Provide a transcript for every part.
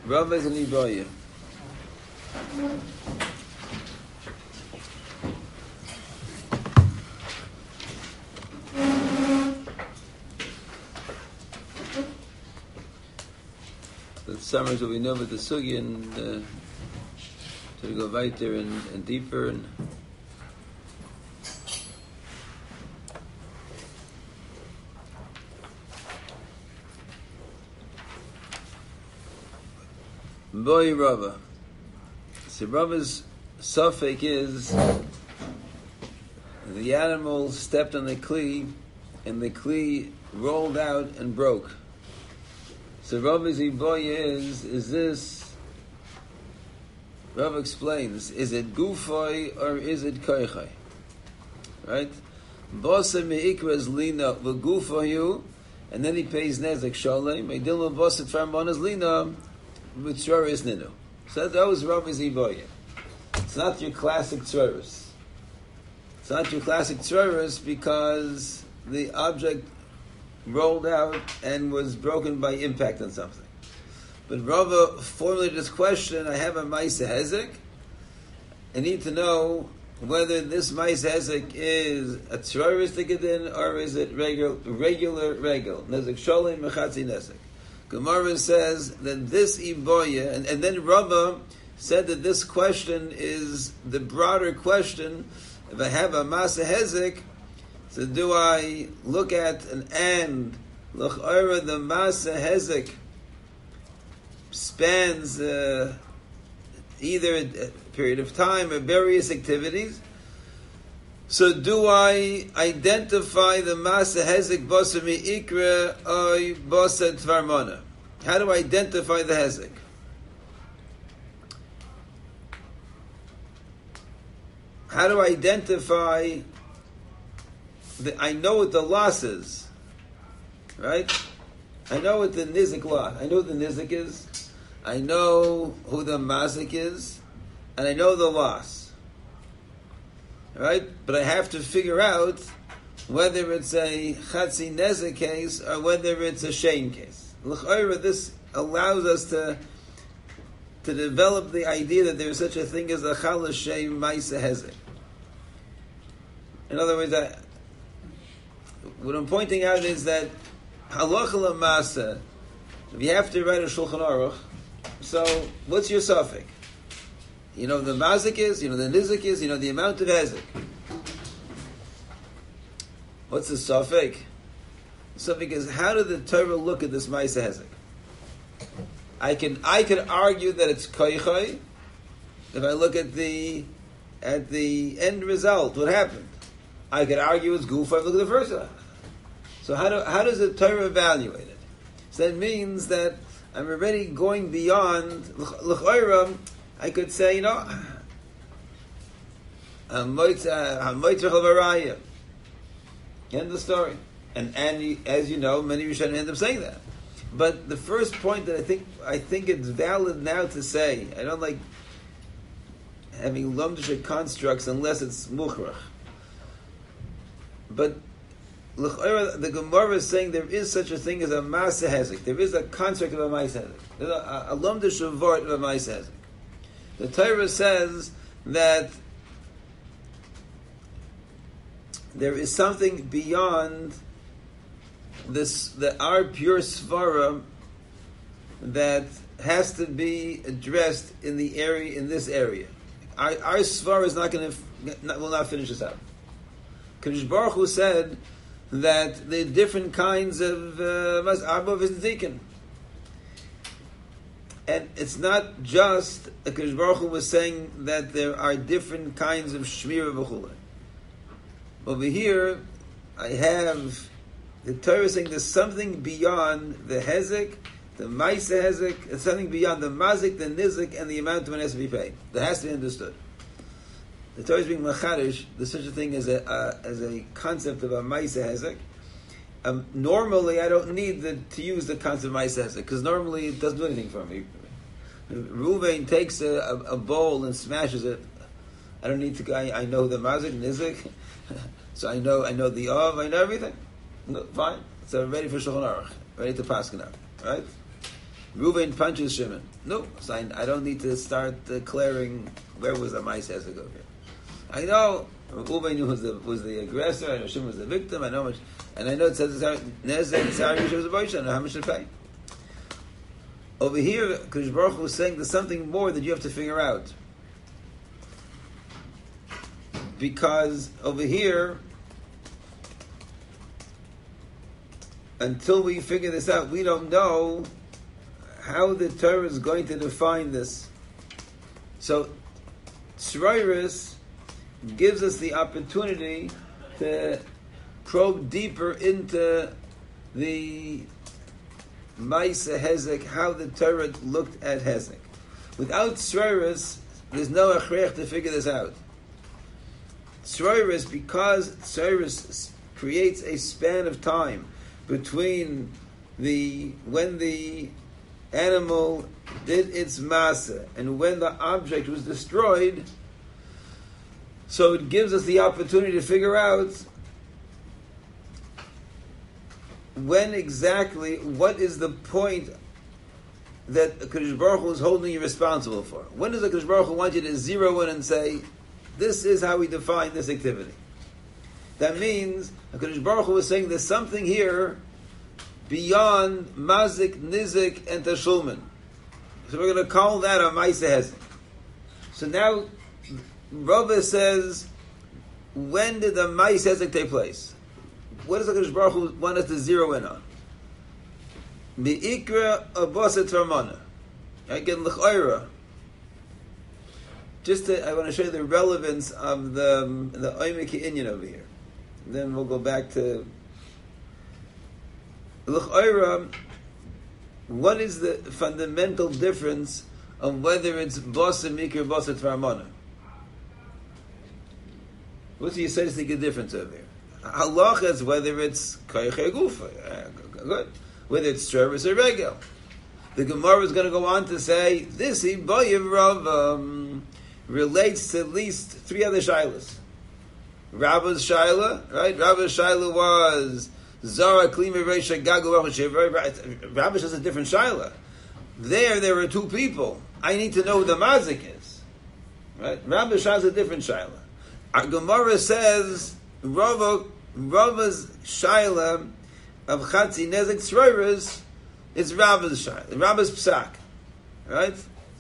Rav is an Iboya. The summers will be know about the sugi and to go weiter and deeper and Boy Rava. So Rava's suffix is the animal stepped on the kli and the kli rolled out and broke. So Rava's boy is this? Rava explains: is it gufay or is it koichai? Right? Bosa meikra is lina v'gufayu, and then he pays nezek shalem. Meidilma bosa tfarmon is lina. Mitzvah is ninu. So that was Rava's Iboya. It's not your classic tzveris. It's not your classic tzveris because the object rolled out and was broken by impact on something. But Rava formulated this question: I have a Maisa Hezek. I need to know whether this Maisa Hezek is a tzveris tikadin or is it regular nezek sholem mechatzi nezek. Gemara says that this Iboya, and then Rava said that this question is the broader question. If I have a Masa Hezek, so do I look at an and? L'ch'ora the Masa Hezek spans either a period of time or various activities. So do I identify the Masa Hezek Bosa Mi'ikra or Bosa Tvarmona? How do I identify the Hezek? How do I identify I know what the loss is, right? I know what the Nizik loss. I know what the Nizik is. I know who the Mazik is, and I know the loss. Right? But I have to figure out whether it's a Chatzi Nezek case or whether it's a Shame case. L'chayra, this allows us to develop the idea that there is such a thing as a Chala Shame Maisa Hezek. In other words, what I'm pointing out is that Halacha L'Masa, if you have to write a Shulchan Aruch, so what's your suffix? You know the mazik is, you know the nizik is, you know the amount of hezek. What's the suffix? The suffix is, how did the Torah look at this ma'aseh hezek? I can argue that it's koichai if I look at the end result. What happened? I could argue it's gufa if I look at the first one. So how does the Torah evaluate it? So that means that I'm already going beyond l'chayra. I could say, you know, end the story. And as you know, many Rishonim end up saying that. But the first point that I think it's valid now to say, I don't like having lomdisha constructs unless it's mukhrach. But the Gemara is saying there is such a thing as a Masa Hezek. There is a construct of a Masa Hezek. There's a lomdisha vort of a Masa Hezek. The Torah says that there is something beyond this, our pure svara that has to be addressed in the area, in this area. Our svara is will not finish this out. Kadosh Baruch Hu said that there are different kinds of Arba V'Zikin. And it's not just Kadosh Baruch Hu was saying that there are different kinds of Shmira v'chulei. Over here, I have the Torah saying there's something beyond the Hezek, the Maisa Hezek, it's something beyond the Mazik, the Nizik, and the amount of an has to be paid. That has to be understood. The Torah is being macharish. There's such a thing as a concept of a Maisa Hezek. Normally, I don't need to use the concept of Maisa Hezek because normally it doesn't do anything for me. Ruvain takes a bowl and smashes it. I don't need to. I know the Mazik, Nizik, so I know the Av. I know everything. No, fine. So I'm ready for Shulchan Aruch, ready to Paskin out, right? Reuven punches Shimon. No, so I don't need to start declaring where was the Ma'aseh Hezek over here. I know Reuven was the aggressor. I know Shimon was the victim. I know much, and I know it says Nezek Tzar Yishuv was a boysha. I know how much to pay. Over here, Kadosh Baruch Hu was saying there's something more that you have to figure out, because over here, until we figure this out, we don't know how the Torah is going to define this. So, Tzroiris gives us the opportunity to probe deeper into the Ma'aseh Hezek, how the Torah looked at Hezek. Without Tzroiris, there's no achrech to figure this out. Tzroiris, because Tzroiris creates a span of time between when the animal did its masa and when the object was destroyed, so it gives us the opportunity to figure out when exactly, what is the point that Kadosh Baruch Hu is holding you responsible for. When does the Kadosh Baruch Hu want you to zero in and say, this is how we define this activity? That means HaKadosh Baruch Hu is saying there's something here beyond mazik, nizik, and tashlumin. So we're going to call that a Ma'aseh Hezek. So now Rava says, when did the Ma'aseh Hezek take place? What does HaKadosh Baruch Hu want us to zero in on? Mi'ikra aboset ramana. Again, l'chayra. I want to show you the relevance of the Oimik Inyan over here. Then we'll go back to l'chayra. What is the fundamental difference of whether it's bosa mikra or bosa tvarmana? What's the essential difference over here? Halacha is whether it's koyche gufa, good. Whether it's service or regel. The Gemara is going to go on to say this Ibayim Rav relates to at least three other shilas. Rabba's shaila, right? Rabba's shaila was Zara Klima Reisha Gagu. Rabba has a different shaila. There were two people. I need to know who the mazik is, right? Rabba's shaila is a different shaila. Our Gemara says Rava's shaila of Chatzi Nezek Tzroiris is Rabba's shaila, Rabba's psak, right?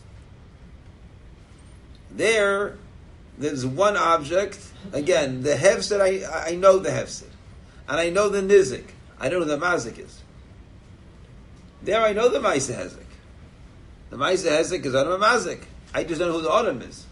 There's one object. Again, the hefset, I know the hefset. And I know the nizik. I don't know who the mazik is. There I know the Ma'aseh Hezek. The Ma'aseh Hezek is Adam Mazik. I just don't know who the Adam is.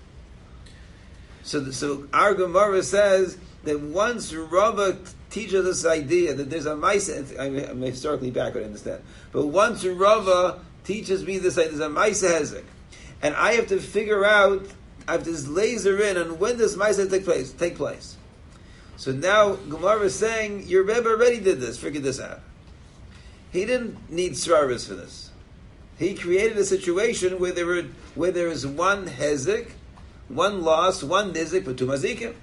So our Gemara says that once Rava teaches this idea that there's a Ma'aseh, I'm historically backward, I understand. But once Rava teaches me this idea, there's a Ma'aseh Hezek. And I have to figure out, I have to laser in on when does Ma'aseh take place. So now Gemara is saying, your Rebbe already did this, figured this out. He didn't need Tzroiris for this. He created a situation where there is one Hezek, one loss, one Nizik, but two Mazikim.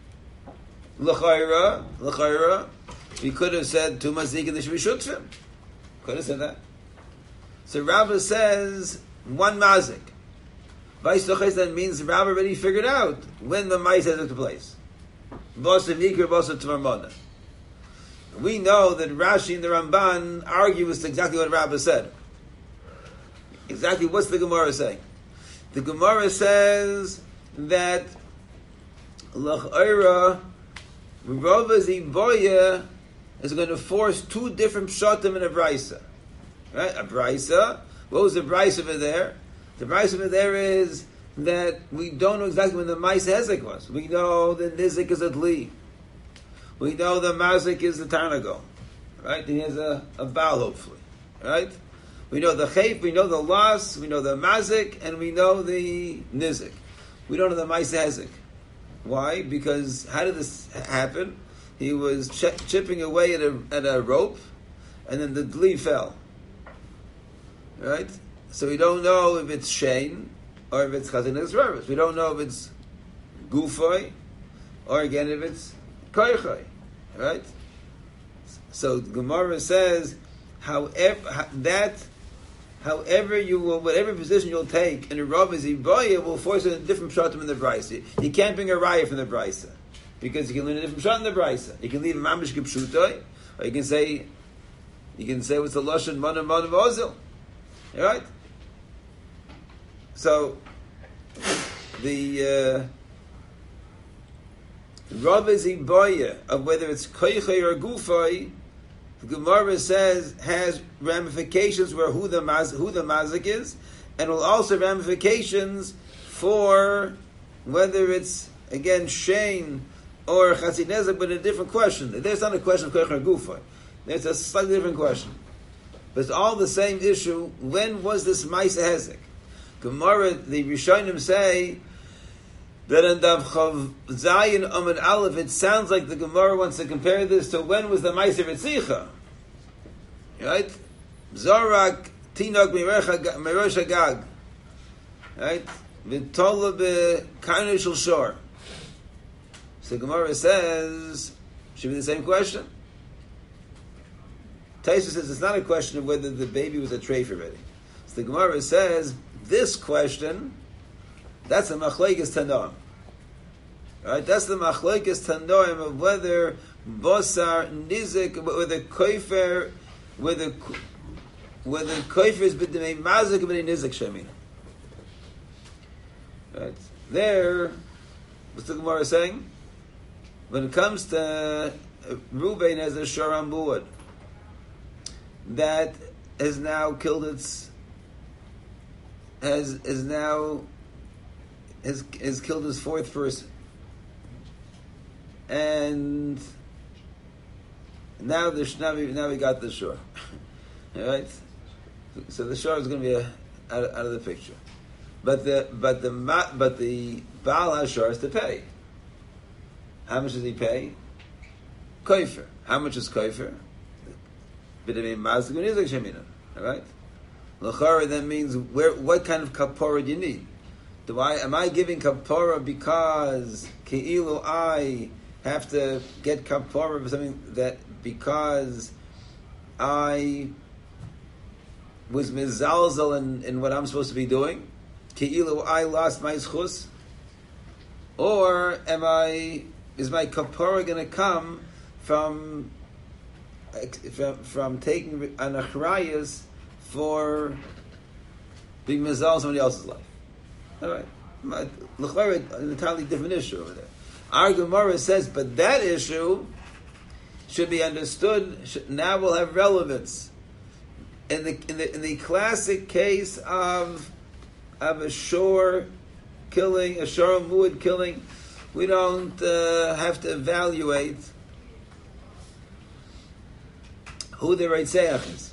L'chayra, we could have said two Mazikim, they should be Shutfim. Could have said that. So Rava says, one Mazik. Vaystoches, that means Rava already figured out when the Ma'aseh took place. Bosa Mikra, Bosa Tvarmana. We know that Rashi and the Ramban argue with exactly what Rava said. Exactly what's the Gemara saying? The Gemara says that L'chayra, Rava's Iboya is going to force two different pshatim in a Braisa. Right? A Braisa. What was the Braisa over there? The Braisa over there is that we don't know exactly when the Ma'aseh Hezek was. We know the Nizik is a Dli. We know the Mazik is the Tanago. Right? He has a Baal, hopefully. Right? We know the Chayf, we know the Las, we know the Mazik, and we know the Nizik. We don't know the Ma'aseh Hezek. Why? Because how did this happen? He was chipping away at a rope, and then the Dli fell. Right? So we don't know if it's Shane, or if it's Chazin Tzroiris. We don't know if it's Gufay, or again if it's Koychay. Right? So Gemara says, however, that however you will, whatever position you'll take, and a Rav is Ibaya will force it in a different pshatim in the Brisa. You can't bring a raya from the Brisa, because you can learn a different pshat in the Brisa. You can leave a mamish kipshutai, or you can say what's the lashon mana ozil. All right. So the Rav is Ibaya of whether it's koichai or gufai. The Gemara says has ramifications where who the mazik is, and will also ramifications for whether it's again shein or chasinezek, but a different question. There's not a question of koich or gufa. There's a slightly different question, but it's all the same issue. When was this ma'aseh hezek? Gemara, the Rishonim say that in Dav Chav Zayin Amud Aleph, it sounds like the Gemara wants to compare this to when was the Ma'aser Ritzicha. Right? Zorak Tinok Mirosh Agag. Right? V'tola b'karnei shel shor. So the Gemara says, should be the same question. Taisa says it's not a question of whether the baby was a treif already. So the Gemara says, this question, that's a machlekes tanoim. Right? That's the machlekes tanoim of whether bosar nizik, whether koifer is b'demei mazik or b'demei nizik shemina. Right? There, what's the Gemara saying? When it comes to Ruvain as a sharam buad that has now killed has killed his fourth person, and now we got the shore. All right, so the shore is going to be out of the picture, but the Baal Hashor has to pay. How much does he pay? Koifer. How much is koifer? All right. L'chara then means what kind of kapora do you need? Am I giving kapora because ke'ilu I have to get kapora for something that because I was mizalzel in what I'm supposed to be doing? Ke'ilu I lost my zchus? Or is my kapora going to come from taking an achrayas for being mizal somebody else's life? All right, l'chayr an entirely different issue over there. Our Gemara says, but that issue should be understood. Now will have relevance in the classic case of a shore killing, a shor muad killing. We don't have to evaluate who the Reitzeach is.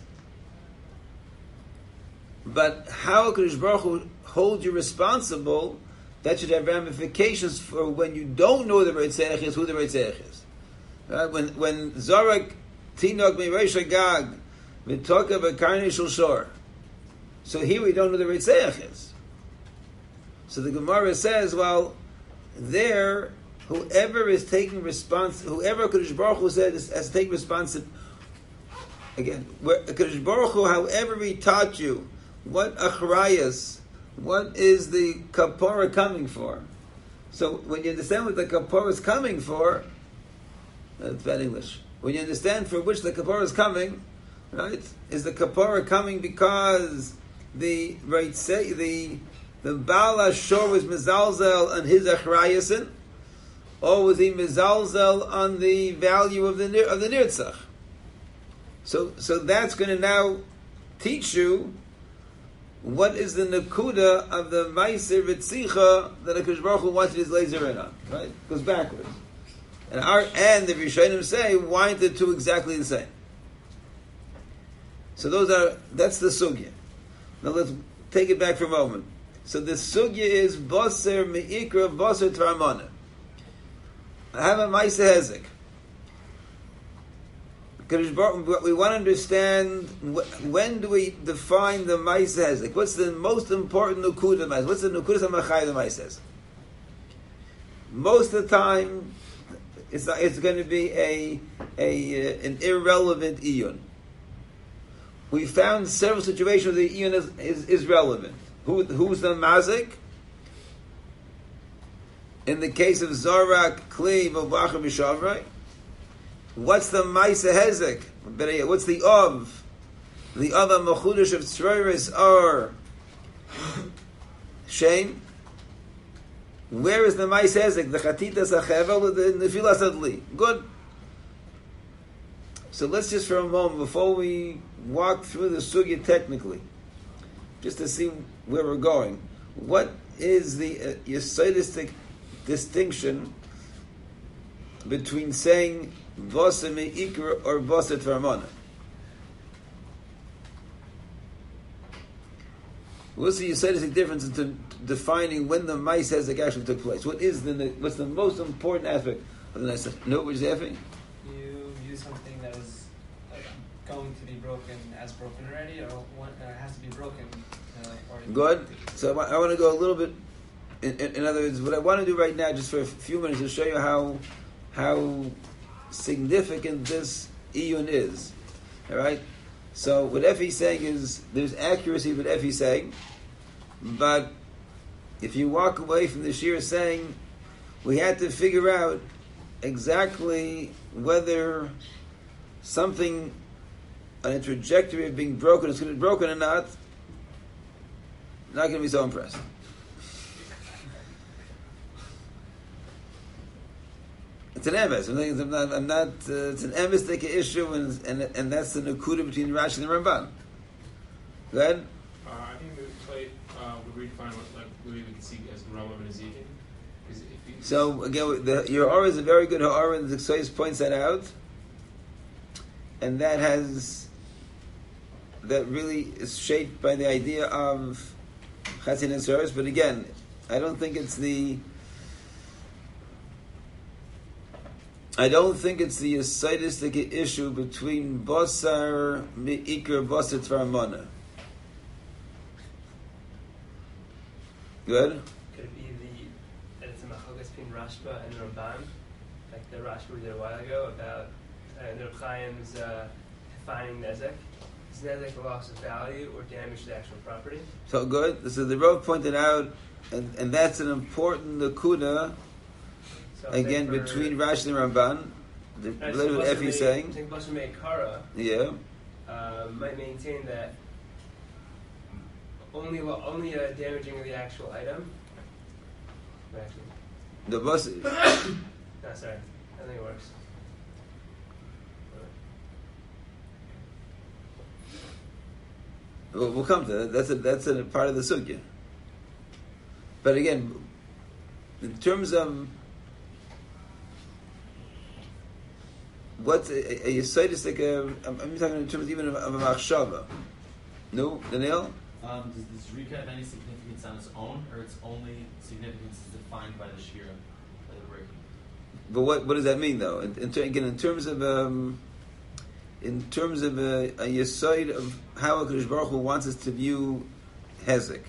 But how Kadosh Baruch Hu hold you responsible, that should have ramifications for when you don't know the Reitzeach is, who the Reitzeach is. Right? When Zorak Tinok Mirosh Agag, V'toka b'karnei shel shor. So here we don't know the Reitzeach is. So the Gemara says, well, there, whoever is taking whoever Kadosh Baruch Hu said has to take responsibility. Again, Kadosh Baruch Hu, however he taught you, what achrayas, what is the kapara coming for? So when you understand what the kapara is coming for, that's bad English. When you understand for which the kapara is coming, right? Is the kapara coming because the Baal Hashor was mizalzel on his achrayasin, or was he mizalzel on the value of the nirtzach? So that's going to now teach you what is the nakuda of the ma'aser ritzicha that HaKadosh Baruch Hu wanted his laser in on. Right? It goes backwards. And the Rishonim say, why aren't the two exactly the same? So that's the sugya. Now let's take it back for a moment. So the sugya is Boser Me'ikra Boser Tramana. I have a Ma'aser Hezek. We want to understand when do we define the Ma'aser Hezek? What's the most important nukuda of Ma'aser? What's the nukuda of Machai of Ma'aser Hezek? Most of the time, it's going to be an irrelevant iyun. we found several situations where the iyun is relevant. Who's the mazik? In the case of Zorak, Kli, V'Vacha, B'Shavrai, what's the Maisa Hezek? What's the Of? The other Machudash of Tzroiris are Shane. Where is the Maisa Hezek? The Chatita Sachevel or the Nefilas Adli? Good. So let's just for a moment, before we walk through the Sugya technically, just to see where we're going, what is the Yesodistic distinction between saying Vasa Me'ikra or Vasa Tvarmana? What's the Yesodistic difference into defining when the Ma'is Hezek actually took place? What's the most important aspect of the Nesach? No, what you're saying? You use something that is going to be broken as broken already, or has to be broken. Good. So I want to go a little bit. In other words, what I want to do right now, just for a few minutes, to show you how significant this iyun is. All right. So what Effie's saying is there's accuracy with Effie's saying, but if you walk away from the shir saying we had to figure out exactly whether something on a trajectory of being broken is going to be broken or not going to be so impressed. It's an emes. I'm not. It's an emes issue, and that's the nakuda between Rashi and the Ramban. Go ahead. I think the play would redefine what we can see as Rambam and Ezekiel. So again, your aura is a very good aura, and the Ksais points that out, and that really is shaped by the idea of Chatzin and Saras. But again, I don't think it's the Yesodistic issue between Basar Me'ikr Basar Tvarmana. Good? Could it be that it's a machogas between Rashba and Ramban, like the Rashba we did a while ago about the Reb Chaim's defining nezek? Is nezek a loss of value or damage to the actual property? So good. So the Rav pointed out, and that's an important nakuda. So again, between Rashi and Ramban, related with Effie saying, I think Basar Me'ikara might maintain that only damaging of the actual item. Actually, the bus. no, sorry, I think it works. We'll come to that. That's a part of the sugya. But again, in terms of what's a Yesodistic, I'm talking in terms even of a machshava. No, Daniel? Does the Zrika have any significance on its own, or its only significance is defined by the Shira, by the breaking? But what does that mean, though? In terms of a Yesod of how HaKadosh Baruch Hu wants us to view Hezek.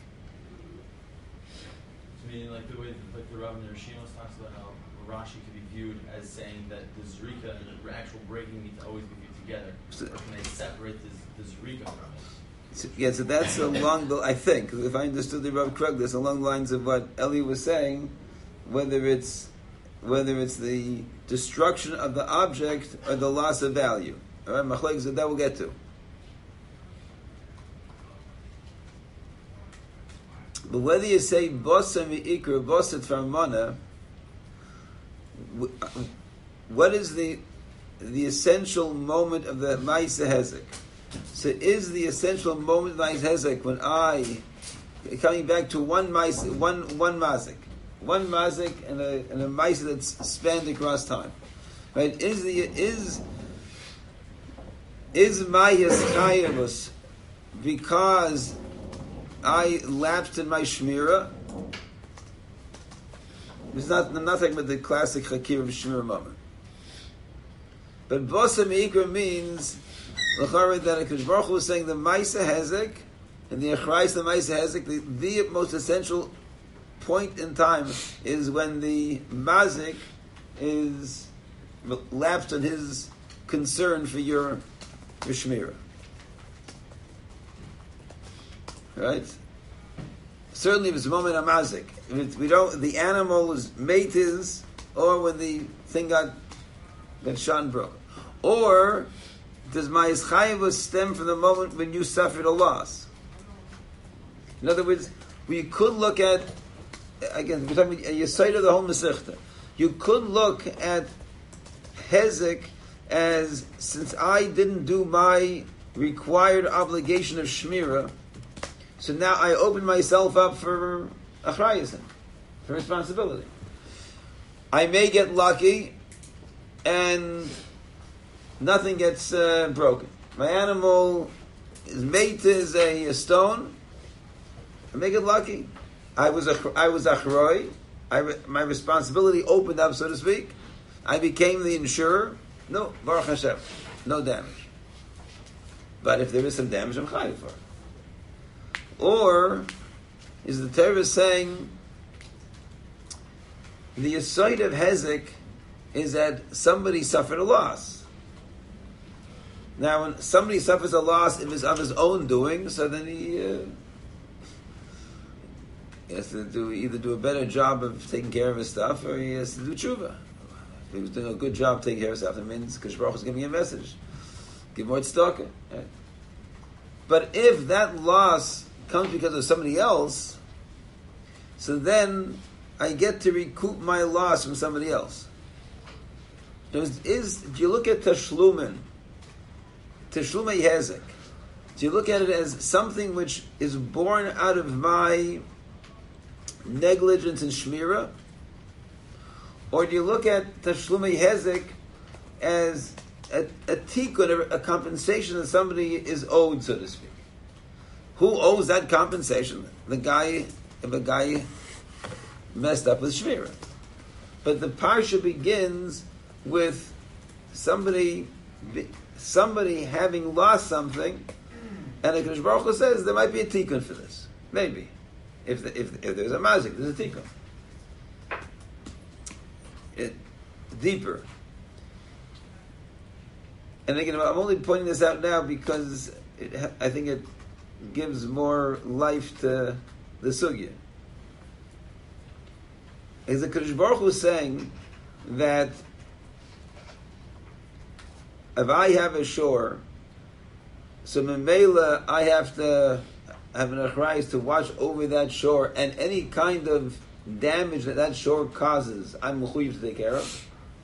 I mean, like the way like the Rav in the Rishimos talks about how Rashi could be viewed as saying that the Zrika and the actual breaking need to always be viewed together. Or can they separate the Zrika from it? So that's along the, I think, if I understood the Rav correctly, that's along the lines of what Eli was saying, whether it's the destruction of the object or the loss of value. All right, machlokes that we'll get to. But whether you say bosa mi'ikra, bosa tvarmana, what is the essential moment of the Ma'aseh Hezek? So is the essential moment of Ma'aseh Hezek when coming back to one mazik, and a mazik that's spanned across time, right? Is Mayas Chayavus because I lapsed in my Shmira? I'm not talking about the classic Chakir of Shmira moment. But Bosa Me'ikra means that HaKadosh Baruch Hu was saying the Ma'aseh Hezek and the Echrais the Ma'aseh Hezek, the most essential point in time is when the Mazik is lapsed on his concern for your Shmira. right? Certainly, if it's a moment of mazik, if we don't, the animal is matis, or when the thing got shot and broke, or does my ischayavus stem from the moment when you suffered a loss? In other words, we could look at, again, we're talking about your side of the whole Masechta. You could look at hezek as, since I didn't do my required obligation of shmira, so now I open myself up for achrayusin, for responsibility. I may get lucky, and nothing gets broken. My animal is made as a stone. I may get lucky. I was achroi. My responsibility opened up, so to speak. I became the insurer. No, Baruch Hashem, no damage. But if there is some damage, I'm chayav for it. Or is the Torah saying the yesod of hezek is that somebody suffered a loss? Now, when somebody suffers a loss, if it's of his own doing, so then he has to either do a better job of taking care of his stuff, or he has to do tshuva. If he was doing a good job taking care of his stuff, that means Kadosh Baruch Hu is giving him a message. Give more tzedakah. Right? But if that loss comes because of somebody else, so then I get to recoup my loss from somebody else. If you look at Tashlumei Hezek, do you look at it as something which is born out of my negligence and shmira? Or do you look at Tashlumei Hezek as a tikkun, a compensation that somebody is owed, so to speak? Who owes that compensation? The guy, if a guy messed up with shmira. But the parsha begins with somebody having lost something, and the Kadosh Baruch Hu says there might be a tikkun for this. Maybe. If there's a mazik, there's a tikkun. Deeper. And again, I'm only pointing this out now because I think it gives more life to the sugya. Is the Kadosh Baruch Hu saying that if I have a shore, so memela I have to have an achrayus to watch over that shore, and any kind of damage that shore causes, I'm mechuyev to take care of.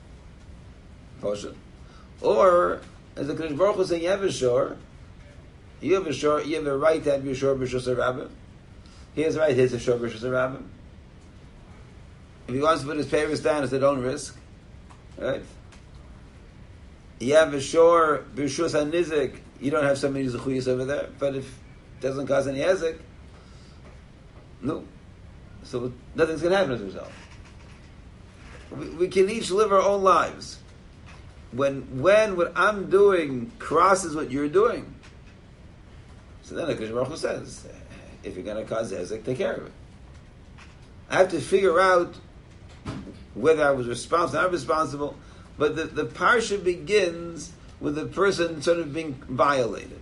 Or, as the Kadosh Baruch Hu is saying, you have a shore, you have a right to have your shore b'shus rabbim. He has a right to his shore b'shus rabbim. If he wants to put his parents down, it's at own risk, right? You have a shore b'shus hanizik. You don't have somebody who's a chuyas over there, but if it doesn't cause any hezek, no. So nothing's going to happen as a result. We can each live our own lives. When what I'm doing crosses what you're doing, so then the Kadosh Baruch Hu says, if you're going to cause hezek, take care of it. I have to figure out whether I was responsible or not responsible, but the parsha begins with the person sort of being violated.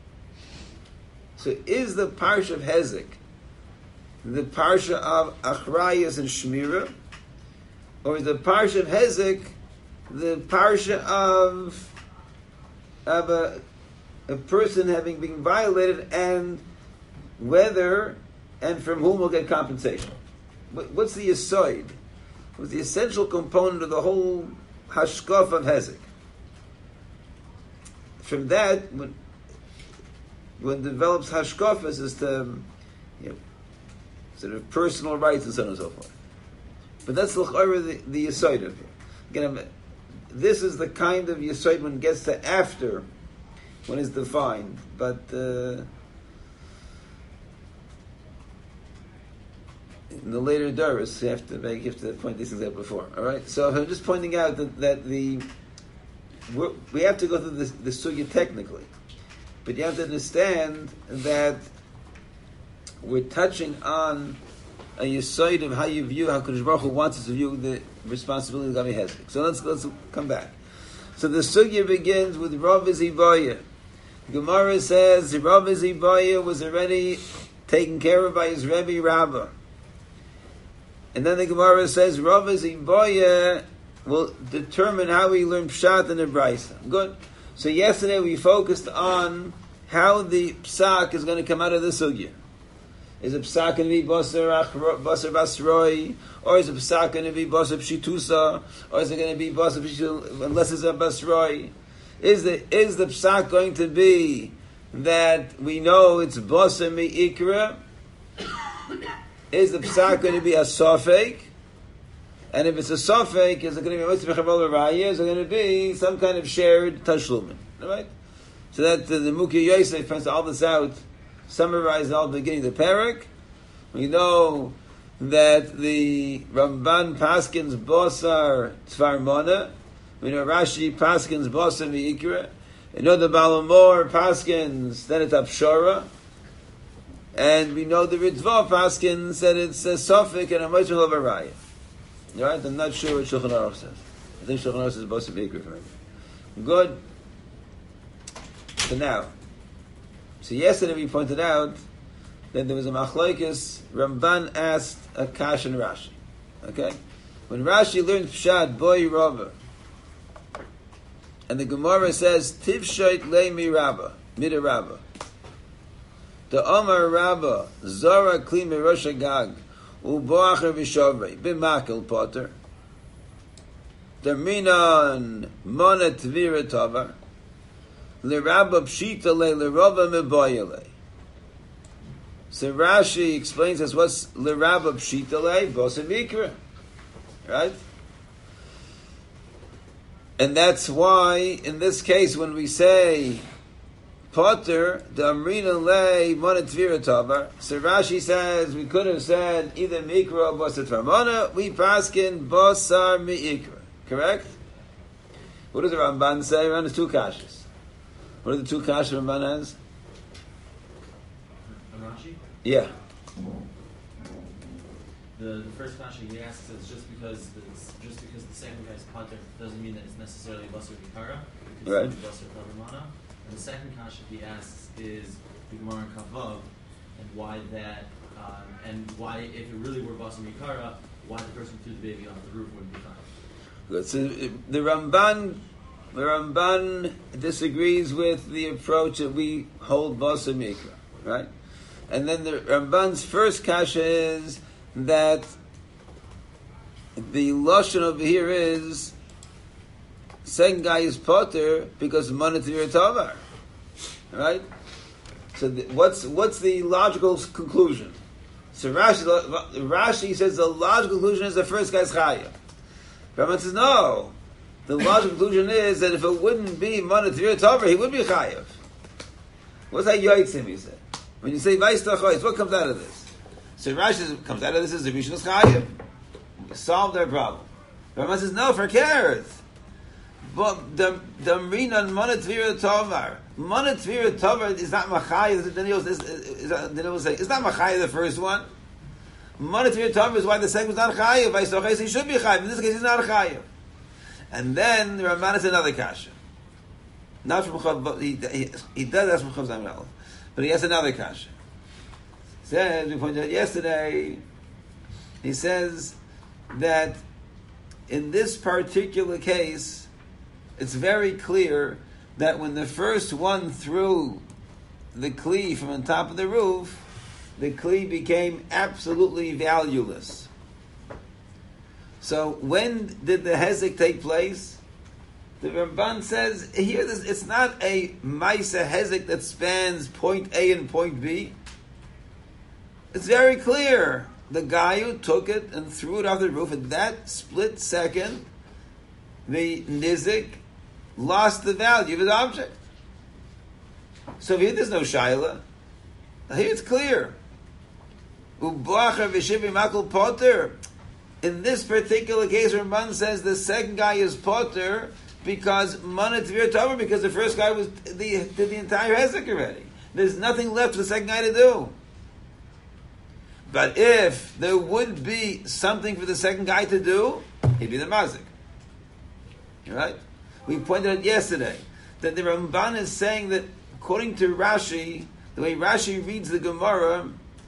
So is the parsha of hezek the parsha of achrayus and shmira, or is the parsha of hezek the parsha of a person having been violated, and whether and from whom will get compensation? What's the yesod? What's the essential component of the whole hashkaf of hezek? From that, when develops hashkafas, is to sort of personal rights and so on and so forth. But that's the yesod of it. Again, this is the kind of yesod when it gets to after, when it's defined. But in the later Doris, you have to point these things out before. All right. So I'm just pointing out that we have to go through the sugya technically, but you have to understand that we're touching on a yesod of how you view, how Kadosh Baruch Hu wants us to view the responsibility of Gabi Hezek. So let's come back. So the sugya begins with Rav Zibaya. Gemara says Rav Zibaya was already taken care of by his Rebbe Rabbah. And then the Gemara says, Rav Ziboya will determine how we learn Pshat in the Brisa. Good. So yesterday we focused on how the Psak is going to come out of the Sugya. Is a Psak going to be Basar Basroi, or is a Psak going to be Basar Pshitusa, or is it going to be Basar Pshitusa unless it's a Basroi? Is the Psak going to be that we know it's Basar Me'ikra? Is the Psak going to be a Sofek? And if it's a Sofek, is it going to be a Mitzvah Chabal Raya? Is it going to be some kind of shared Tashlumin? Right? So that the Mukhi Yosef points all this out, summarized all the beginning of the parak. We know that the Ramban Paskins Bosar Tvar Mona. We know Rashi Paskins Bosar Mi'ikra. We know the Balamor Paskins that it's Apshara. And we know the Ritzvah Paskins that it's a Sofik and a Moshel of a Raya. Right? I'm not sure what Shulchan Aruch says. I think Shulchan Aruch says Bosar Mi'ikra. Good. So now, yesterday we pointed out that there was a machlokes. Ramban asked Akash and Rashi. Okay, when Rashi learned Pshat Boy Rabba, and the Gemara says Tivshait Leimi Rabba Mida Rabba, the Omar Rabba Zora Kli Mirosh Agag Uboacher Vishavei B'Makel Potter Derminan Mona Tvira Tovar. L'Rabba Pshita L'Rabba Mebayale. So Rashi explains us what's L'Rabba Pshita Le Bosem Mikra, right? And that's why in this case when we say Potter the Amrina Le Monatvira Tavar, so Rashi says we could have said either Mikra or Bosat Ramona. We paskin Bosar Meikra, correct? What does the Ramban say? Around the two kashas. What are the two kashas Ramban has? Rashi? Yeah. The first kasha he asks is just because the second guy's potter doesn't mean that it's necessarily basar vikara. It could be basar kavimana. And the second kasha he asks is the Gemara in Kavav, and why that and why if it really were basar vikara, why the person who threw the baby on the roof wouldn't be fine. Good. So the Ramban disagrees with the approach that we hold Basa Mikra, right? And then the Ramban's first kasha is that the lashon over here is second guy is potter because monetar tavar, right? So what's the logical conclusion? So Rashi says the logical conclusion is the first guy's chayav. Ramban says no. The logical conclusion is that if it wouldn't be monetar tavar, he would be chayav. What's that yotzim? He said. When you say Vaistachos, what comes out of this? So Rashi comes out of this is the Rishon's Chayiv. Solve their problem. Ramban says, no, for cares. But the Rinan Monatvira Tovar. Monatvira Tovar is not Machayiv. It's not Machayiv the first one. Monatvira Tovar is why the second was not Chayiv. Vaistachos, he should be Chayiv. In this case, he's not Chayiv. And then the Ramban has another kasha. Not from Chav, he does ask from Chav Zamal. But he has another kasha. He says, we pointed out yesterday, he says that in this particular case, it's very clear that when the first one threw the kli from on top of the roof, the kli became absolutely valueless. So when did the hezek take place? The Ramban says here it's not a Maisa Hezek that spans point A and point B. It's very clear. The guy who took it and threw it off the roof at that split second, the Nizik lost the value of his object. So here there's no Shaila. Here it's clear. Ubacha v'shivi makol potter. In this particular case, Ramban says the second guy is potter because monetvir tover, because the first guy did the entire hezek already. There's nothing left for the second guy to do. But if there would be something for the second guy to do, he'd be the mazik. Right? We pointed out yesterday that the Ramban is saying that according to Rashi, the way Rashi reads the Gemara,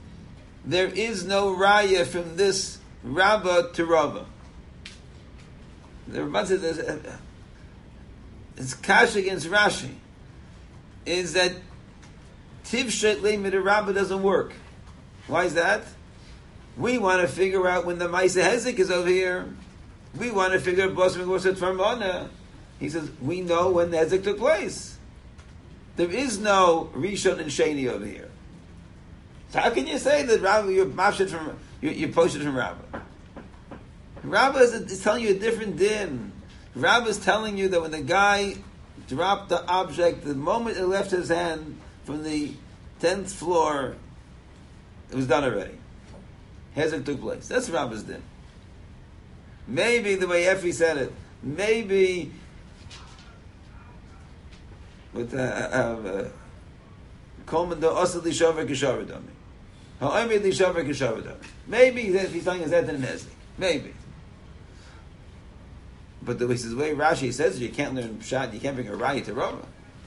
there is no raya from this Rabbah to Rava. The Ramban says it's kash against Rashi. Is that Tivshet Lemid Rabbah doesn't work? Why is that? We want to figure out when the Maisa Hezek is over here. We want to figure out Bosman Gosset Farmona. He says, we know when the Hezek took place. There is no Rishon and Sheni over here. So how can you say that Rabbah, you're mafshed from, you're posted from Rabbah? Rabbah is telling you a different din. Rabbah is telling you that when the guy dropped the object, the moment it left his hand from the 10th floor, it was done already. Hezek took place. That's Rabbah's din. Maybe the way Effie said it, maybe with Kolman do Osel Lishavar Kishavar Ha'omer Lishavar Kishavar maybe he's telling us that in Hezek. Maybe. But the way Rashi says you can't learn Pshat, you can't bring a Raya to Rava.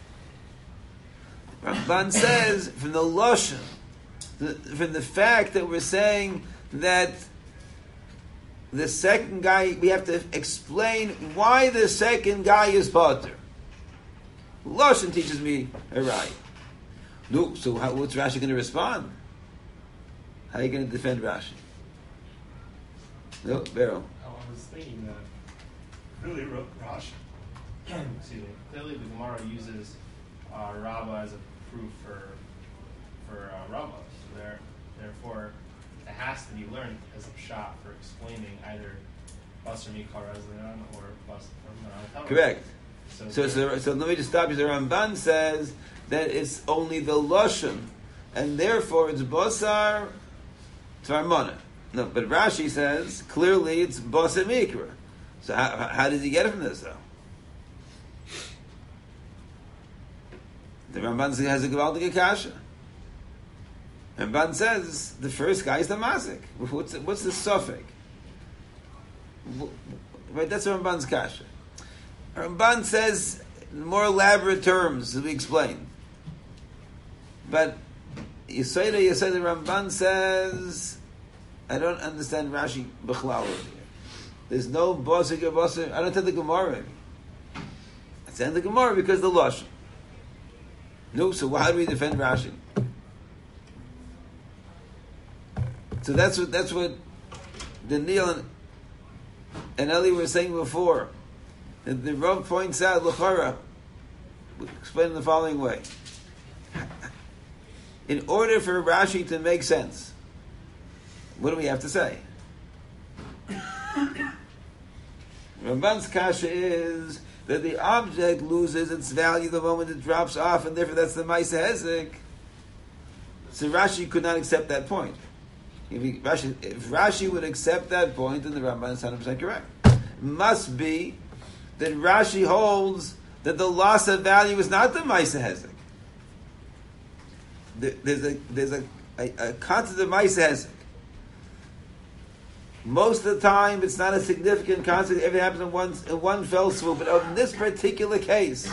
Ramban says from the Lashon, from the fact that we're saying that the second guy, we have to explain why the second guy is Potter. Lashon teaches me a Raya. No, so what's Rashi going to respond? How are you going to defend Rashi? No, Beryl. I was thinking that really Rashi. Excuse me. Clearly, the Gemara uses Rabbah as a proof for Rabbah. So therefore, it has to be learned as a shot for explaining either Basar Mikar Ezlian or Basar. Correct. So let me just stop you. The Ramban says that it's only the Lashon, and therefore it's Basar Tvarmona. No, but Rashi says clearly it's Basar Mikra. So how did he get it from this though? The Ramban has a Gewaltige Kasha. Ramban says the first guy is the Masik. What's the suffix? Right, that's Ramban's Kasha. Ramban says in more elaborate terms as we explain. But Yesod Ramban says I don't understand Rashi B'chlal over here. There's no Basar. I don't tell the Gemara. I send the Gemara because the Lashon. No, so how do we defend Rashi? So that's what Daniel and Eli were saying before. And the Rav points out L'chara. Explain in the following way. In order for Rashi to make sense, what do we have to say? Ramban's kasha is that the object loses its value the moment it drops off, and therefore that's the Maisa Hezek. So Rashi could not accept that point. If Rashi would accept that point, then the Ramban is 100% correct. It must be that Rashi holds that the loss of value is not the Maisa Hezek. There's a concept of Maisa Hezek. Most of the time, it's not a significant concept. Everything happens in one fell swoop. But in this particular case,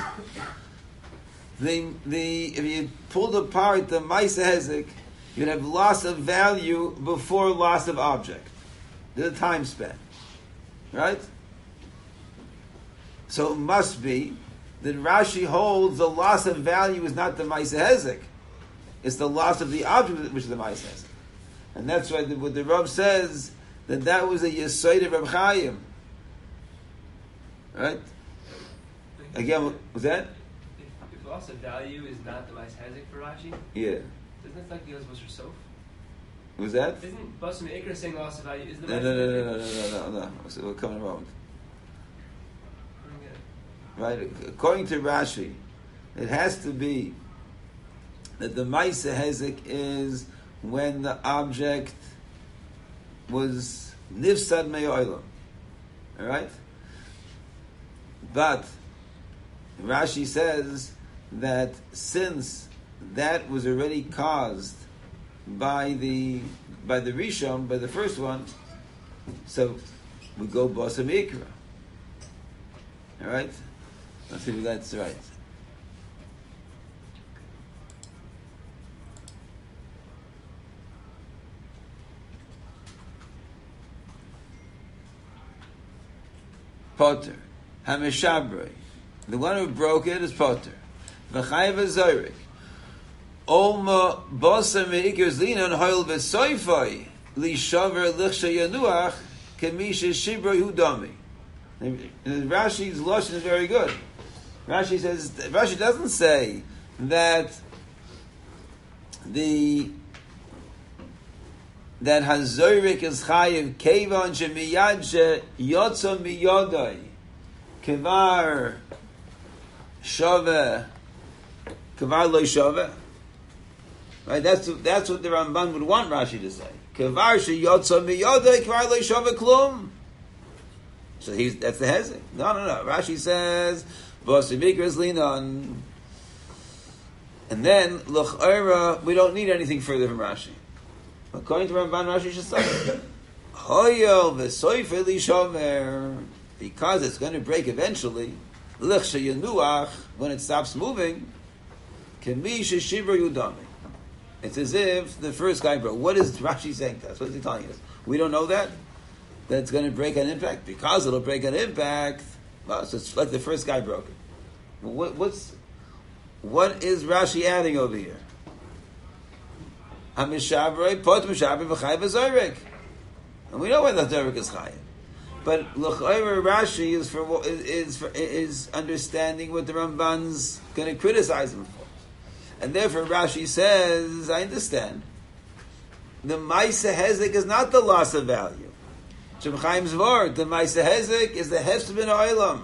if you pulled apart the Maisa Hezek, you'd have loss of value before loss of object. There's a time span. Right? So it must be that Rashi holds the loss of value is not the Maisa Hezek. It's the loss of the object which is the Maisa Hezek. And that's why what the Rav says, that was a Yesod of Reb Chaim. Right? Again, was that? If loss of value is not the Maisa Hezek for Rashi, yeah. Doesn't it like the Basar Sof? Was that? Isn't Basar Meikra saying loss of value is the No. Maisa No. So we're coming around. I don't get it. Right? According to Rashi, it has to be that the Maisa Hezek is when the object was nifsad me'olam. Alright? But Rashi says that since that was already caused by the Rishon, by the first one, so we go Basar Mikra. Alright? Let's see if that's right. potter. Hameshabrei, the one who broke it is potter. V'chayev zorik. Olma bosa meikir zlinan hoil v'soifoi lishaver lichsha yanuach kemisha shibroi hudami. Rashi's lashon is very good. Rashi doesn't say that hazorik is chayiv kevan shemiyad sheyotza miyodai kevar shove kevar lo shove. Right, that's what the Ramban would want Rashi to say. Kevar sheyotza miyodai kevar lo shove klum. So that's the hezek. No. Rashi says v'asibikras linan. And then, l'ch'ora, we don't need anything further from Rashi. According to Ramban, Rashi should stop. Hoyel v'soife lishomer, because it's going to break eventually. L'ch'she yenuach, when it stops moving, kemi sheshibra yudami. It's as if the first guy broke. What is Rashi saying to us? What is he telling us? We don't know that it's going to break on impact. Because it'll break on impact, well, so it's like the first guy broke it. What is Rashi adding over here? Hamishavrei pot mishavrei v'chayev v'zoyrek, and we know why the zoyrek is chayev. But l'chayver Rashi is understanding what the Ramban's going to criticize him for, and therefore Rashi says, I understand. The Maisa Hezek is not the loss of value. Shem Chaim's word, the Maisa Hezek is the hefs bin ha'olam.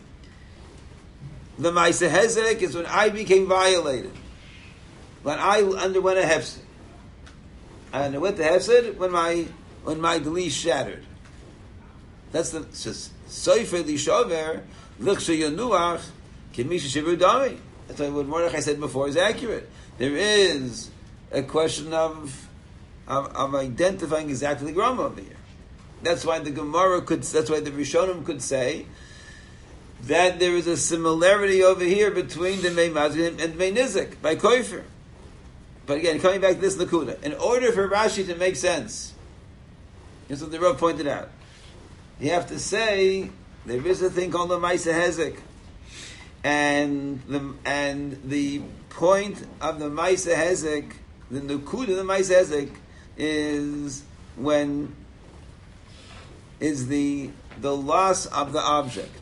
The Maisa Hezek is when I became violated. When I underwent a hefsed. I underwent the hefsed when my deli shattered. That's the Soifer li shover lichshe yanuach kemisha shivur dami. That's why what Mordechai said before is accurate. There is a question of identifying exactly the Grama over here. That's why the Gemara that's why the Rishonim could say that there is a similarity over here between the Mei Mazin and Mei Nizik by Koifer. But again, coming back to this Nakuda, in order for Rashi to make sense, here's what the Rav pointed out. You have to say there is a thing called the Maisa Hezek, and the point of the Maisa Hezek, the Nakuda of the Maisa Hezek, is when is the loss of the object.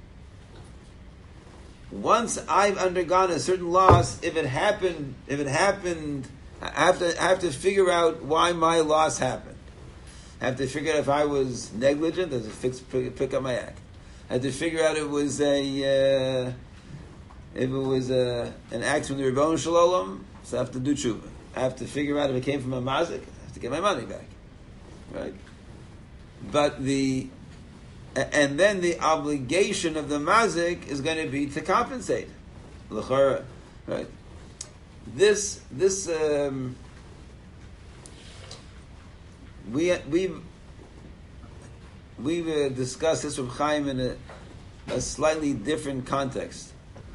Once I've undergone a certain loss, if it happened, I have to figure out why my loss happened. I have to figure out if I was negligent, I have to pick up my act. I have to figure out if it was an act from the Rebbeinu Shalom, so I have to do tshuva. I have to figure out if it came from a mazik, I have to get my money back. Right? But and then the obligation of the mazik is going to be to compensate. L'chara, right? We've discussed this from Chaim in a slightly different context.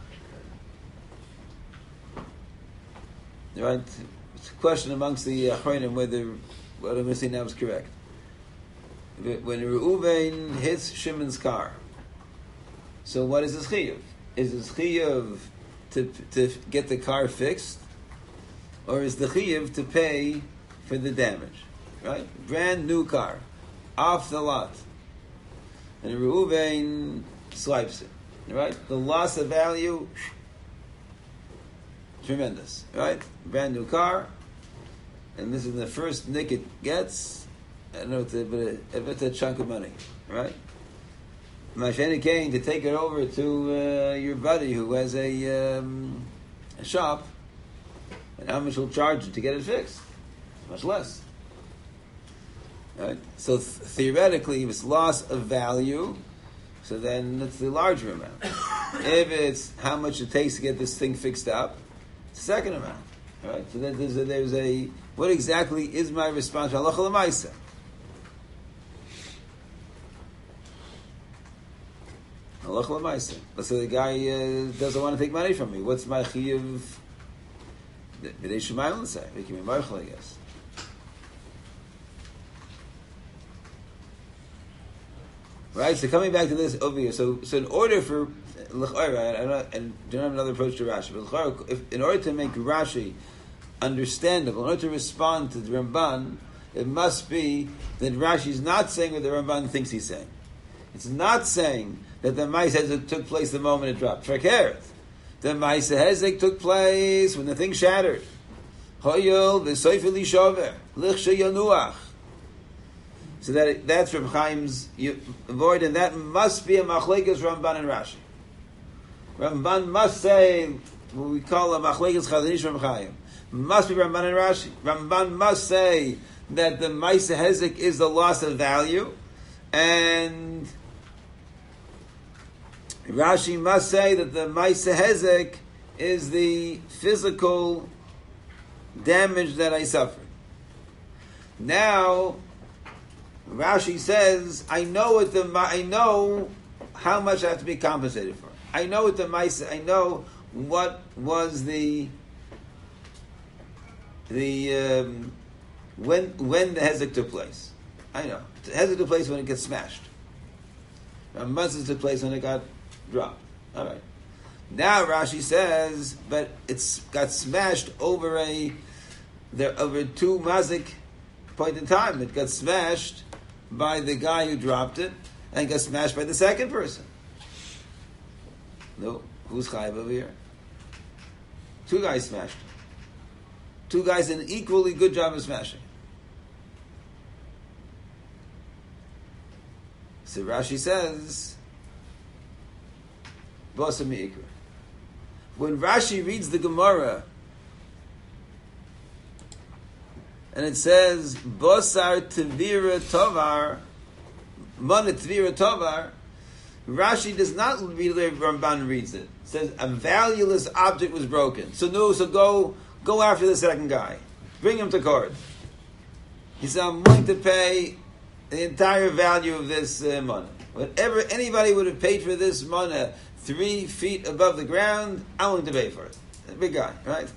Right? It's a question amongst the Achronim whether what I'm going to say now is correct. When Reuven hits Shimon's car, so what is his chiyuv? Is his chiyuv to get the car fixed, or is the chiyuv to pay for the damage? Right, brand new car, off the lot, and Reuven swipes it. Right, the loss of value, tremendous. Right, brand new car, and this is the first nick it gets. I don't know if it's a chunk of money, right? Mashani came to take it over to your buddy who has a shop, and how much will charge you to get it fixed? Much less. Right? So theoretically, if it's loss of value, so then it's the larger amount. If it's how much it takes to get this thing fixed up, it's the second amount. Right? So then there's a what exactly is my response? Halacha l'maisa. Halacha l'maisa. Let's say the guy doesn't want to take money from me. What's my chiyuv? B'dei Shemayim, let's say. Making me marchel, I guess. Right? So coming back to this over here, so in order for L'chayra, I don't have another approach to Rashi, but L'chayra, in order to make Rashi understandable, in order to respond to the Ramban, it must be that Rashi is not saying what the Ramban thinks he's saying. It's not saying that the Ma'aseh Hezek took place the moment it dropped. Fakert. The Ma'aseh Hezek took place when the thing shattered. Hoyel v'soifel lishover lichshe yanuach. So that's Reb Chaim's void, and that must be a machlekes Ramban and Rashi. Ramban must say what we call a machlekes Chazon Ish Reb Chaim. Must be Ramban and Rashi. Ramban must say that the Ma'aseh Hezek is the loss of value, and Rashi must say that the Ma'aseh Hezek is the physical damage that I suffered. Now, Rashi says, I know how much I have to be compensated for. I know what the Ma'aseh, I know what was when the Hezek took place. I know. The Hezek took place when it gets smashed. Ramban took place when it got dropped. All right. Now Rashi says, but it's got smashed over two mazik point in time. It got smashed by the guy who dropped it, and it got smashed by the second person. No, who's chayav over here? Two guys smashed it. Two guys did an equally good job of smashing. So Rashi says, Basa mi'ikra. When Rashi reads the Gemara, and it says, Bosar Tvira Tovar, Mana Tvira Tovar, Rashi does not read the Ramban reads it. It says, a valueless object was broken. So go after the second guy. Bring him to court. He said, I'm willing to pay the entire value of this money. Whatever anybody would have paid for this money 3 feet above the ground, I'm willing to pay for it. A big guy, right?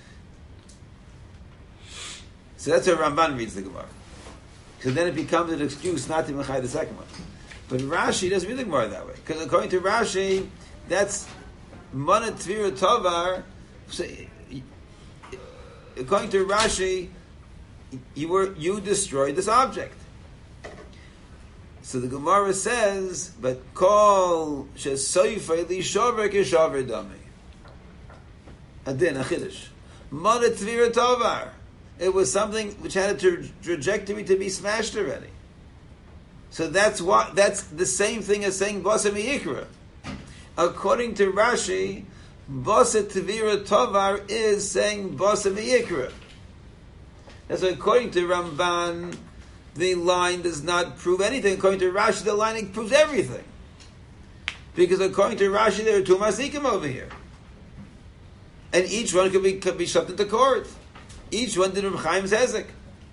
So that's how Ramban reads the Gemara. Because then it becomes an excuse not to mechai the second one. But Rashi doesn't read the Gemara that way. Because according to Rashi, that's Mana Tvira Tovar. So, according to Rashi, you destroyed this object. So the Gemara says, but call shesoifei li shover keshover dami. Adin a chiddush. Mana Tvira Tovar. It was something which had a trajectory to be smashed already. So that's the same thing as saying Basa mi'ikra. According to Rashi, Basa Tvira Tovar is saying Basa mi'ikra. And so according to Ramban, the line does not prove anything. According to Rashi, the line proves everything. Because according to Rashi, there are two masikim over here. And each one could be shoved into court. Each one did Reb Chaim's Hezek.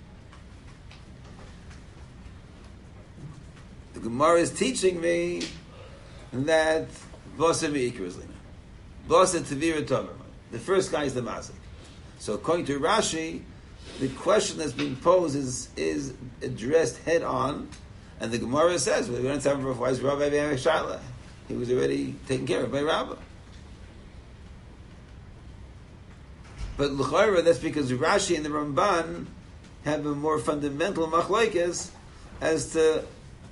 The Gemara is teaching me that Basa mi'ikra is lina. Basa Tvira Tovar. The first guy is the mazik. So according to Rashi, the question that's being posed is addressed head on, and the Gemara says, "We don't have why is Rabbi Shaila? He was already taken care of by Rabbah." But l'chayra, that's because Rashi and the Ramban have a more fundamental machlokes as to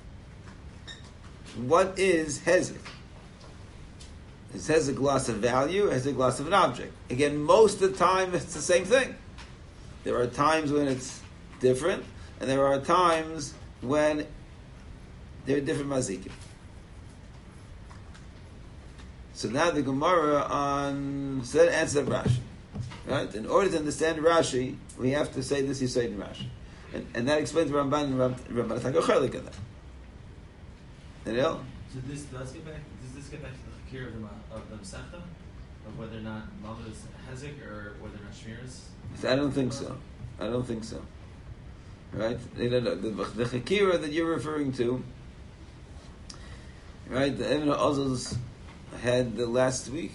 what is hezek. Is hezek loss of value? Hezek loss of an object? Again, most of the time it's the same thing. There are times when it's different, and there are times when there are different mazikim. So now the Gemara so that answers Rashi. Right? In order to understand Rashi, we have to say this Yisod in Rashi. And that explains Ramban and Ramban Tagochelik in that. You know? So does this get back to the Chakir of the Masechta? Of whether or not Mama is Hezek or whether or not Shmir is? I don't think so. Right? The Chakira that you're referring to, right? The Ibn Ozels had the last week.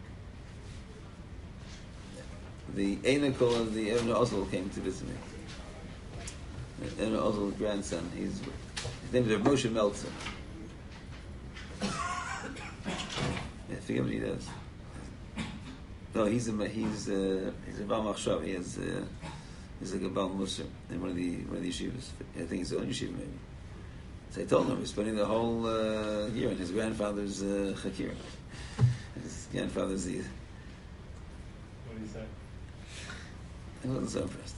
The Einakol of the Ibn Ozel came to visit me. Ibn Ozel's grandson. His name is Rav Moshe Meltzer. forget what he does. No, he's a Baal Machshav. He's like a Baal Musar in one of the yeshivas. I think he's the only yeshiva maybe. So I told him he's spending the whole year in his grandfather's chakira. His grandfather's the. What do you say? I wasn't so impressed.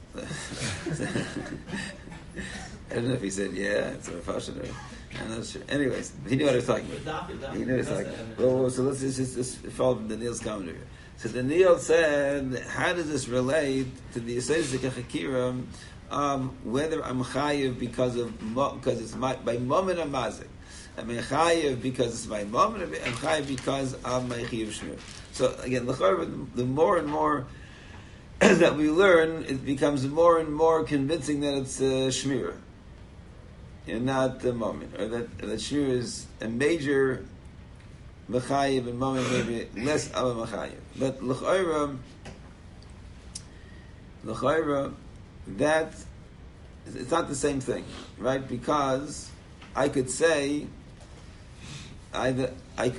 I don't know if he said, yeah, it's a fashion. I'm not sure. Anyways, he knew what I was talking about. He knew what I was talking about. Well, so let's just follow from Daniel's commentary. So Daniel said, how does this relate to the Yisrael Zekachakira, whether I'm chayiv because it's by moment I'm mazik. I'm chayiv because it's my moment, I'm chayiv because of my chiyuv shmir. So again, the more and more that we learn, it becomes more and more convincing that it's shmira, and not the moment, or that shmira is a major mechayiv and moment maybe less of a mechayiv. But l'chayra, that it's not the same thing, right? Because I could say that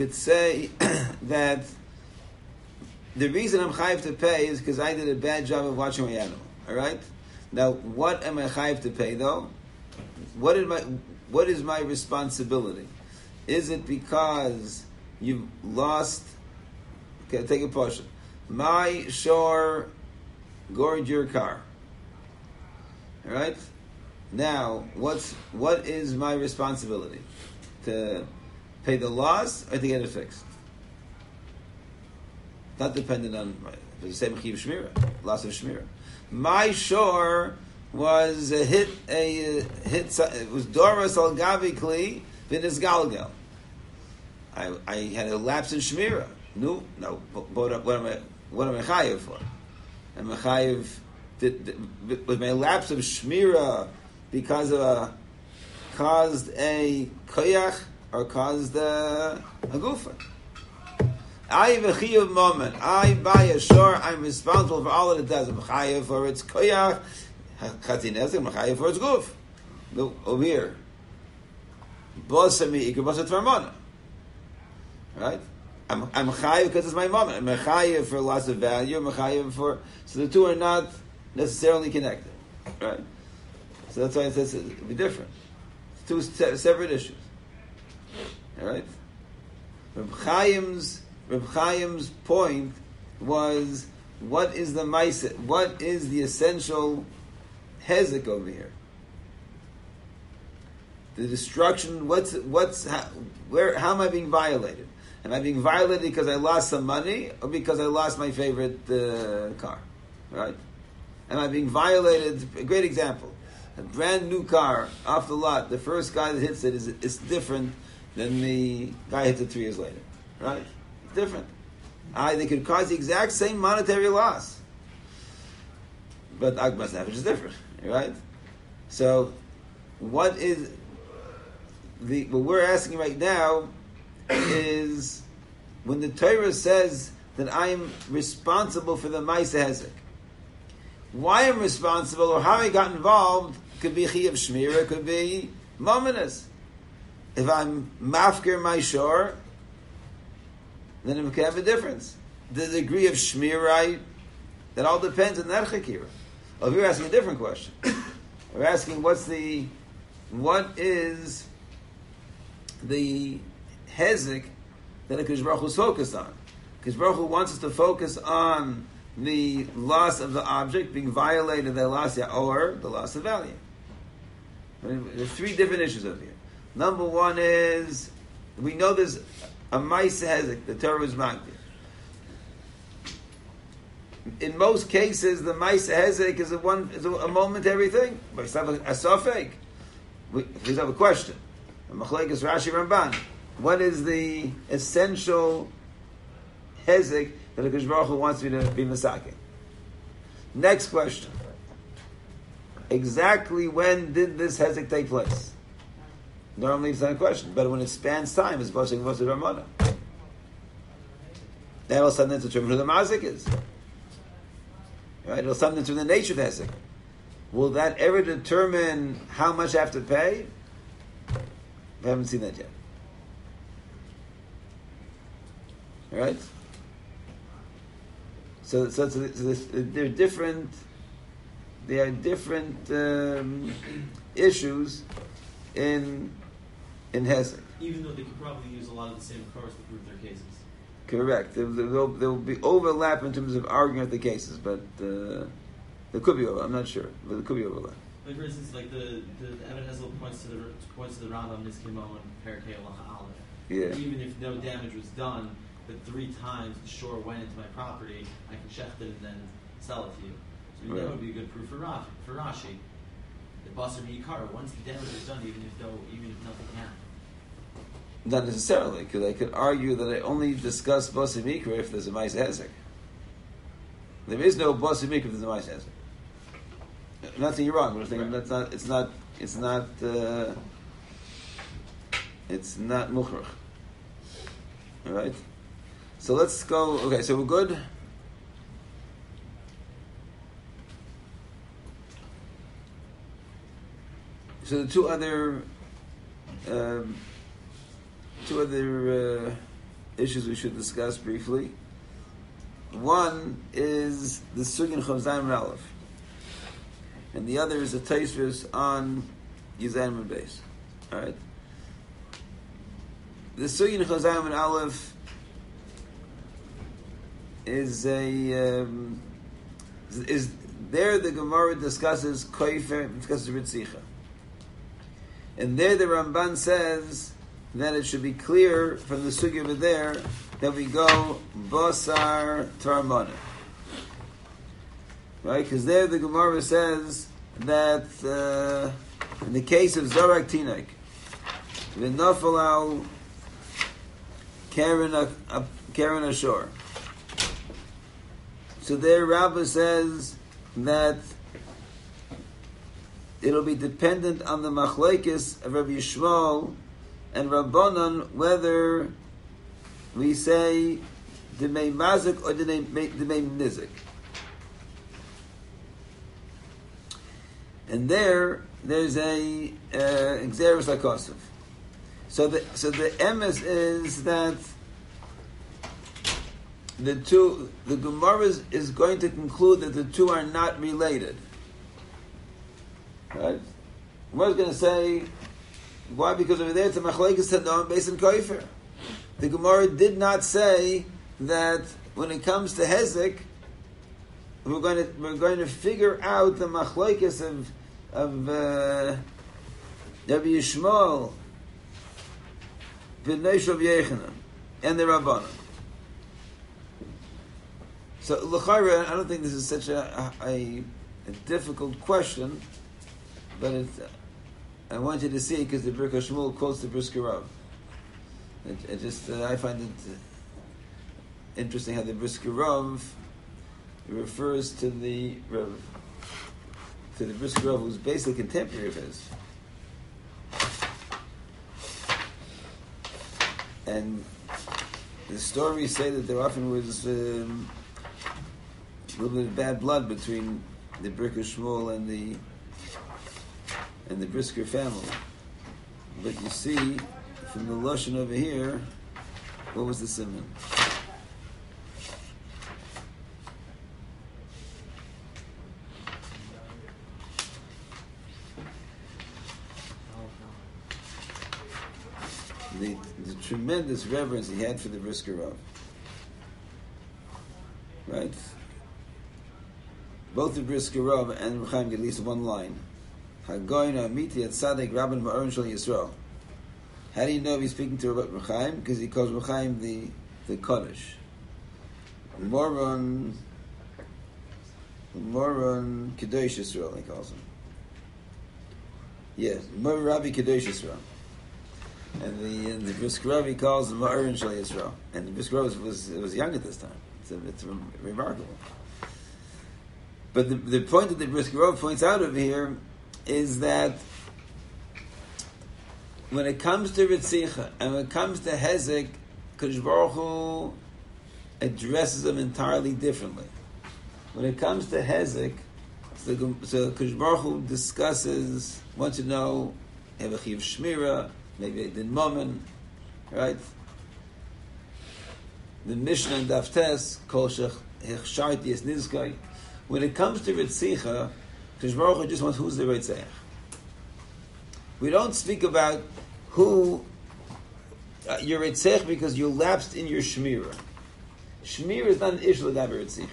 the reason I'm chayiv to pay is because I did a bad job of watching my animal. All right. Now, what am I chayiv to pay though? What is my responsibility? Is it because you've lost? Okay, take a portion. My shore gored your car. All right. Now, what is my responsibility? To pay the loss or to get it fixed? Not dependent on the same chiv shmira, loss of shmira. My shore was a hit. It was doras al gavi kli v'nis galgal. I had a lapse in shmira. No. What am I chayiv for? Am I chayiv? Was my lapse of shmira because of caused a koyach or caused a gufa? I have a chiyuv moment. I buy a shore. I'm responsible for all that it does. I'm chayiv for its koyach, chatzinezek. I'm chayiv for its guf. Look over here. Bosami ikubosat farmona. Right? I'm chayiv because it's my moment. I'm chayiv for loss of value. I'm chayiv for, so the two are not necessarily connected. Right? So that's why it says it'll be different. It's two separate issues. All right? Reb Chaim's point was, what is the ma'aseh? What is the essential hezek over here? The destruction. How am I being violated? Am I being violated because I lost some money, or because I lost my favorite car? Right? Am I being violated? A great example: a brand new car off the lot. The first guy that hits it is different than the guy hits it 3 years later. Right? It's different. They could cause the exact same monetary loss, but Agmas Nefesh is different. Right? So, what we're asking right now is, when the Torah says that I am responsible for the Ma'aseh Hezek, why I'm responsible or how I got involved could be Chiyuv Shmira, could be Mominus. If I'm Mafker my shore, then it can have a difference. The degree of Shmira, that all depends on that Chakira. Well, if you're asking a different question, we're asking what is the hezek that HaKadosh Baruch Hu is focused on. HaKadosh Baruch Hu wants us to focus on the loss of the object being violated, the loss or the loss of value. There's 3 different issues over here. Number 1 is, we know there's a ma'aseh hezek, the Torah is magdir. In most cases, the ma'aseh hezek is a momentary thing. But it's not a sofek. We have a question. Machlekes Rashi Ramban. What is the essential hezek that HaKadosh Baruch Hu wants me to be masakin? Next question. Exactly when did this hezek take place? Normally it's not a question, but when it spans time, it's Bosek Vosek Ramona. That'll something to determine who the mazik is. Right? It'll something to the nature of the hezek. Will that ever determine how much I have to pay? We haven't seen that yet. right? So they're different. There are different issues in Hesek. Even though they could probably use a lot of the same cars to prove their cases. Correct. There will be overlap in terms of arguing of the cases, but there could be overlap. I'm not sure, but there could be overlap. Like for instance, like the Evan Hesel points to the Rambam Niskimon Perkei Halacha Aleph. Yeah. Even if no damage was done, but 3 times the shore went into my property, I can shecht it and then sell it to you. So Right. that would be a good proof for Rashi. The Basar Yikara, once the damage is done, even if nothing happened. Not necessarily, because I could argue that I only discuss Basi Mikra if there's a Ma'aseh Hezek. There is no Basi Mikra if there's a Ma'aseh Hezek. I'm not saying you're wrong, but I'm saying that's not. It's not Mukhrach. All right. So let's go. Okay, so we're good. So the two other issues we should discuss briefly. One is the Sugin Chavzayim and Aleph, and the other is a Taisvis on Yizayim and Beis. All right. The Sugin Chavzayim and Aleph is there the Gemara discusses Koifer, discusses Ritzicha. And there the Ramban says that it should be clear from the sugya over there that we go basar tarmana. Right? Because there the Gemara says that in the case of Zorak Tinek, the Nafal al Karen Ashore. So there Rabbah says that it'll be dependent on the machlekes of Rabbi Yishmael and Rabbanan whether we say Demei Mazik or Demei Nizik. And there's a Xeris HaKosov. So the emes is that the Gemara is going to conclude that the two are not related. Right? Gemara is going to say, why? Because over there it's a machlekes tadam based on koifer. The Gemara did not say that when it comes to hezek, we're going to figure out the machlekes of Rabbi Yishmael, B'nei Rabbi Yechanan, and the Rabbanan. So l'chayra, I don't think this is such a difficult question. But I want you to see because the Birka Shmuel quotes the Brisker Rav. I find it interesting how the Brisker Rav refers to the Brisker Rav, who's basically contemporary of his. And the stories say that there often was a little bit of bad blood between the Birka Shmuel and the Brisker family. But you see, from the Lashon over here, what was the simon? The tremendous reverence he had for the Brisker Rav. Right? Both the Brisker Rav and Reb Chaim get at least one line. Hagoyna Amiti at Tzaddik Rabban Ma'aron Shal Yisrael. How do you know he's speaking to Reb Chaim? Because he calls Reb Chaim the Kodesh. Moron Kedosh Yisrael, he calls him. Yes, Moron Rabbi Kedosh Yisrael. And the Brisker Rav he calls him Ma'aron Shal Yisrael. And the Brisker Rav was young at this time. It's remarkable. But the point that the Brisker Rav points out over here is that when it comes to Ritzicha and when it comes to Hezek, Kadosh Baruch Hu addresses them entirely differently. When it comes to Hezek, so Kadosh Baruch Hu discusses, wants to know, have a Chiv Shmira, maybe a Din Momen, right? the Mishnah and Daftes, Kol Hechsharti Es Nizkai. When it comes to Ritzicha, Kadosh Baruch Hu just wants who's the Ritzach. We don't speak about who you're Ritzach because you lapsed in your Shmira. Shmira is not an issue with Ritzicha.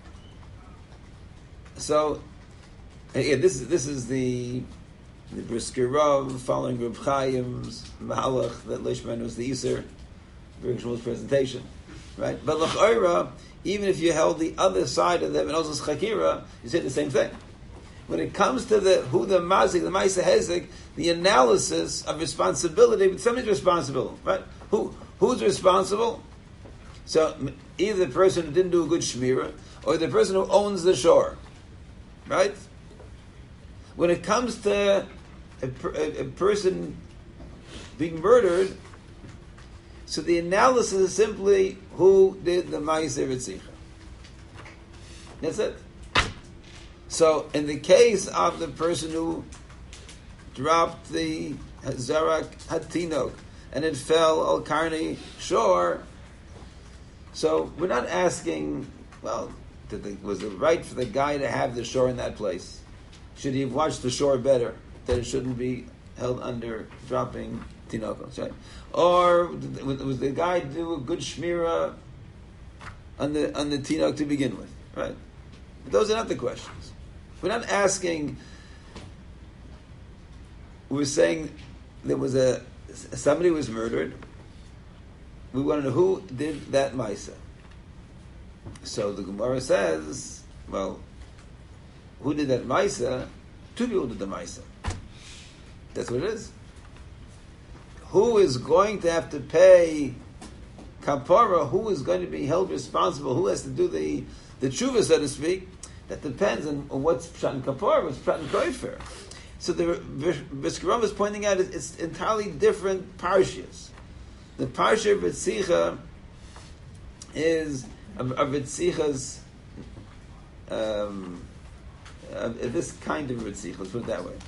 So, this is the Brisker Rav following Reb Chaim's Mahalach that Leishman was the Yisr during Shmuel's presentation, right? But l'chayra, even if you held the other side of them and also Chakira, you say the same thing. When it comes to the Mazik, the Maisa Hezek, the analysis of responsibility, but somebody's responsible, right? Who's responsible? So either the person who didn't do a good shmira, or the person who owns the shore, right? When it comes to a person being murdered, so the analysis is simply who did the Ma'aser Ritzicha. That's it. So in the case of the person who dropped the Zarak Hatinok and it fell Al Karni shore, so we're not asking, well, was it right for the guy to have the shore in that place? Should he have watched the shore better, that it shouldn't be held under dropping Tinokos, right? Or was the guy do a good shmira on the Tinok to begin with, right? But those are not the questions. We're not asking. We're saying there was somebody was murdered. We want to know who did that Maisa. So the Gemara says, well, who did that Maisa? Two people did the Maisa. That's what it is. Who is going to have to pay kapara? Who is going to be held responsible? Who has to do the tshuva, so to speak? That depends on what's pshat and kapara, what's pshat and koifer. So the Brisker Rav is pointing out it's entirely different parshias. The parsha of Ritzicha is of Ritzicha's this kind of Ritzicha, let's put it that way,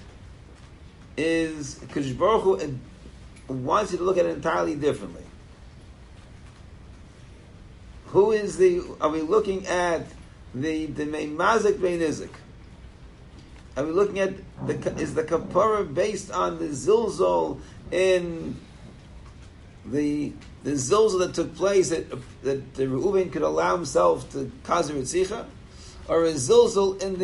is Kadosh Baruch Hu wants you to look at it entirely differently. Are we looking at the Mazik Bein Izik? Are we looking at is the kapara based on the zilzol in the zilzol that took place that the Reuven could allow himself to kazer Ritzicha, or a zilzol in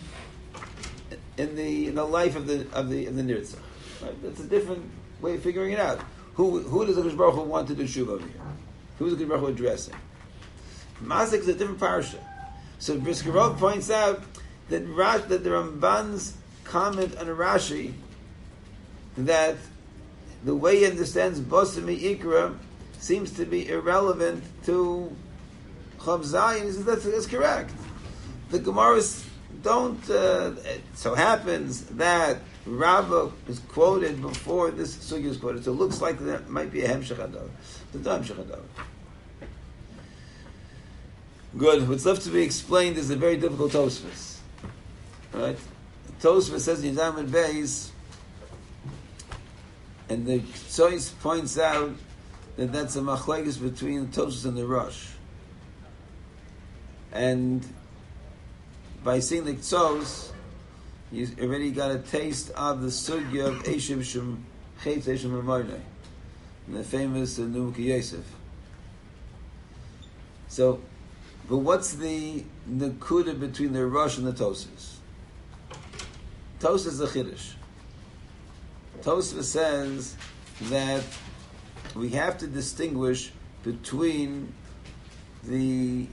the life of the Nirtzach? Right? That's a different way of figuring it out. Who does the Kadosh Baruch Hu want to do tshuva over here? Who is the Kadosh Baruch Hu addressing? Mazik is a different parasha. So Brisker Rav points out that the Ramban's comment on Rashi that the way he understands Bosa Me'ikra seems to be irrelevant to Chav Zayin. He says that's correct. The Gemaras don't. It so happens that Rabbah is quoted before this sugya is quoted, so it looks like there might be a hemshech hadavar. The hemshech hadavar. Good. What's left to be explained is a very difficult Tosfos. Right? Tosfos says in Yudam Beis, and the Tzois points out that that's a machlekes between the Tosfos and the Rosh. And by seeing the Tzos, you already got a taste of the sugya of Eishem Shem Chetz Eishem Amarnei, the famous Numuki Yosef. So, but what's the nekuda between the Rosh and the Tosfos? Tosfos is a chiddush. Tosfos says that we have to distinguish between the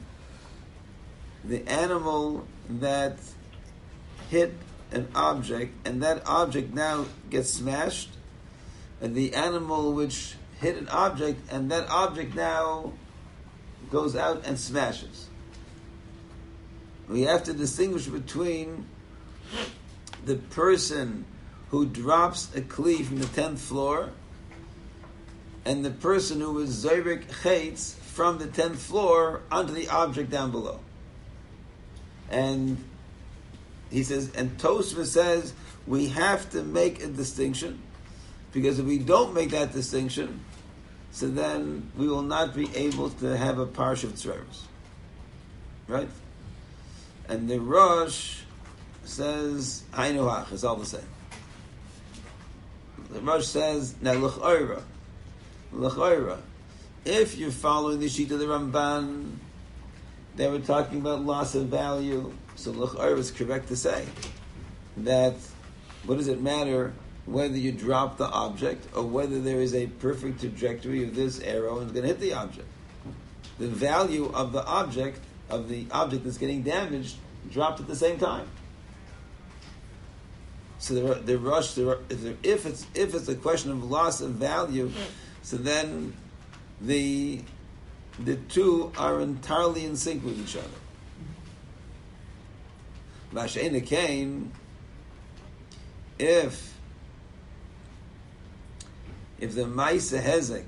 animal that hit an object and that object now gets smashed, and the animal which hit an object and that object now goes out and smashes. We have to distinguish between the person who drops a kli from the 10th floor and the person who is zorik chetz from the 10th floor onto the object down below. And he says, and Tosfos says, we have to make a distinction, because if we don't make that distinction, so then we will not be able to have a parsha of tzreros. Right? And the Rosh says, Hainu hach, it's all the same. The Rosh says, now l'ch'oira, if you're following the sheet of the Ramban, they were talking about loss of value, so l'ch'oira is correct to say that what does it matter whether you drop the object or whether there is a perfect trajectory of this arrow and it's going to hit the object. The value of the object that's getting damaged dropped at the same time. So the Rosh, if it's a question of loss of value, so then the two are entirely in sync with each other. Masha'ena came, if the Maisa Hezek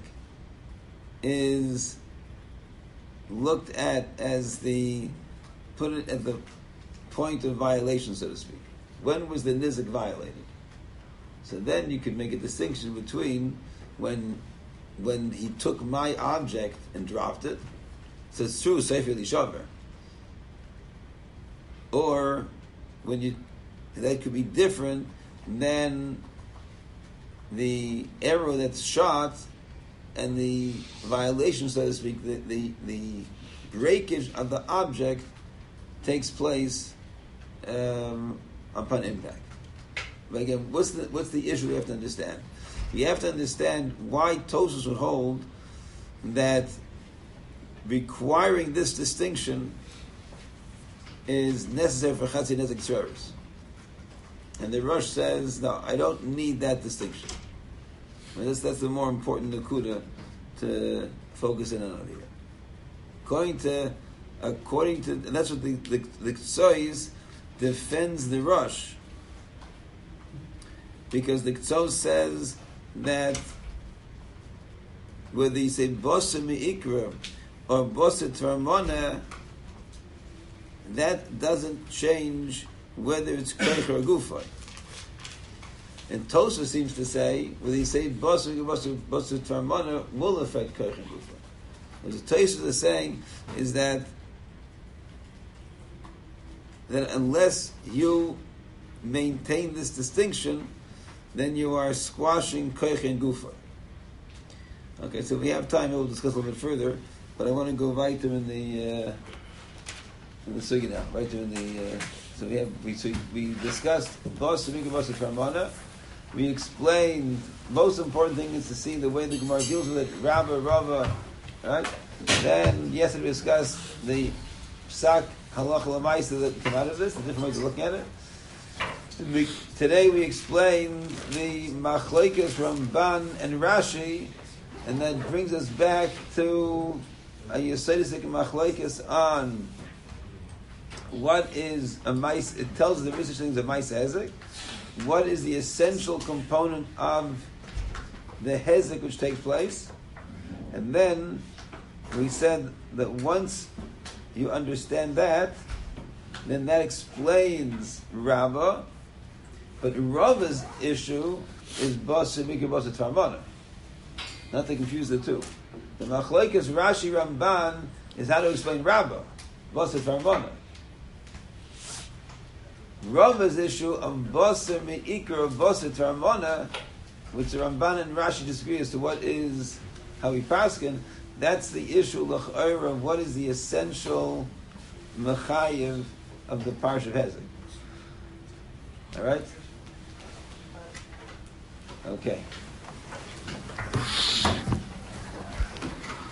is looked at as put it at the point of violation, so to speak. When was the nizik violated? So then you could make a distinction between when he took my object and dropped it, so it's true, Sefer Lishaver. Or that could be different than the arrow that's shot and the violation, so to speak, the breakage of the object takes place upon impact. But again, what's the issue we have to understand? We have to understand why Tosfos would hold that requiring this distinction is necessary for Chatzi Nezek Tzreros. And the Rosh says, no, I don't need that distinction. That's the more important nakuda to focus in on here. According to, and that's what the Ktsois defends the Rosh, because the Ktsos says that whether you say Bosa Me'ikra or Bosa Tvarmona, that doesn't change whether it's Koich or Gufay. And Tosfos seems to say, whether you say Bosa Tvarmona will affect Koich and Gufay. What the Tosfos is saying is that unless you maintain this distinction, then you are squashing Koich and Gufa. Okay, so if we have time, we'll discuss a little bit further, but I want to go right to in the sugi now, right to in the. So we discussed Bas Tvarmona. We explained most important thing is to see the way the Gemara deals with it. Rabba, Rava, right? Then yesterday we discussed the Psak Halacha Lamaisa that come out of this, the different ways of looking at it. Today we explain the Machlokes from Ramban and Rashi, and that brings us back to a Yesodistic Machlokes on what is a mice. It tells the research things of mice hezek. What is the essential component of the hezek which takes place, and then we said that once you understand that, then that explains Rabbah. But Rava's issue is Basa Mikra Basa Tvarmona. Not to confuse the two. The Machlokes Rashi Ramban is how to explain Rabbah, Basa Tvarmona. Rava's issue of Basa Me'ikra Basa Tvarmona, which the Ramban and Rashi disagree as to what is how we paskin. That's the issue l'ch'oira of what is the essential mechayev of the Parsha of Hezek. All right. Okay.